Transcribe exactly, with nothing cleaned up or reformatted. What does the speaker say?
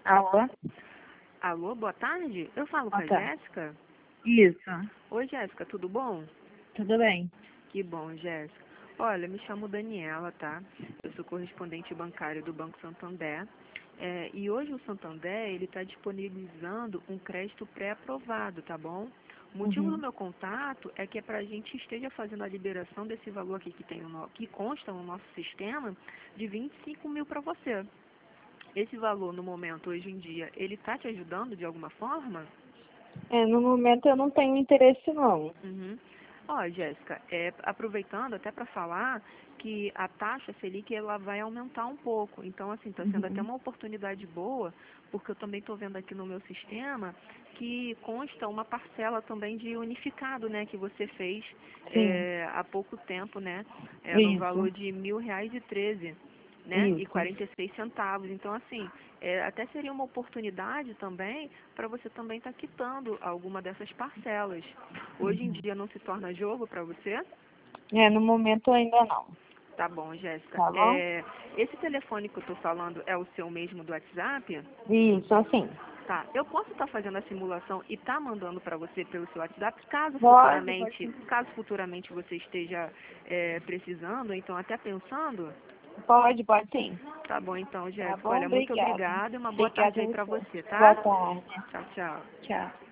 Alô? Alô, boa tarde? Eu falo com Boa a tarde. Jéssica? Isso. Oi, Jéssica, tudo bom? Tudo bem. Que bom, Jéssica. Olha, me chamo Daniela, tá? Eu sou correspondente bancário do Banco Santander. É, e hoje o Santander, ele está disponibilizando um crédito pré-aprovado, tá bom? O motivo do Uhum. meu contato é que é para a gente esteja fazendo a liberação desse valor aqui que, tem no, que consta no nosso sistema de vinte e cinco mil para você. Esse valor, no momento, hoje em dia, ele está te ajudando de alguma forma? É, no momento eu não tenho interesse não. Uhum. Ó, Jéssica, é, aproveitando até para falar que a taxa Selic ela vai aumentar um pouco. Então, assim, está sendo até Uhum. uma oportunidade boa, porque eu também estou vendo aqui no meu sistema que consta uma parcela também de unificado, né, que você fez Sim. é, há pouco tempo, né, é, no Isso. valor de mil reais e treze, né, e Isso. quarenta e seis centavos. Então, assim, é, até seria uma oportunidade também para você também estar quitando alguma dessas parcelas. Hoje em Uhum. dia não se torna jogo para você? É, no momento ainda não. Tá bom, Jéssica. Tá bom? É, esse telefone que eu estou falando é o seu mesmo do WhatsApp? Isso, assim. Tá. Eu posso estar fazendo a simulação e tá mandando para você pelo seu WhatsApp, caso Pode, pode futuramente, sim. caso futuramente você esteja é, precisando, então até pensando. Pode, pode sim. Tá bom, então, Tá Jéssica. bom? Olha, muito Obrigada. obrigada e uma boa tarde Obrigada aí a para você. você, Boa tá? tarde. Tchau, tchau. Tchau.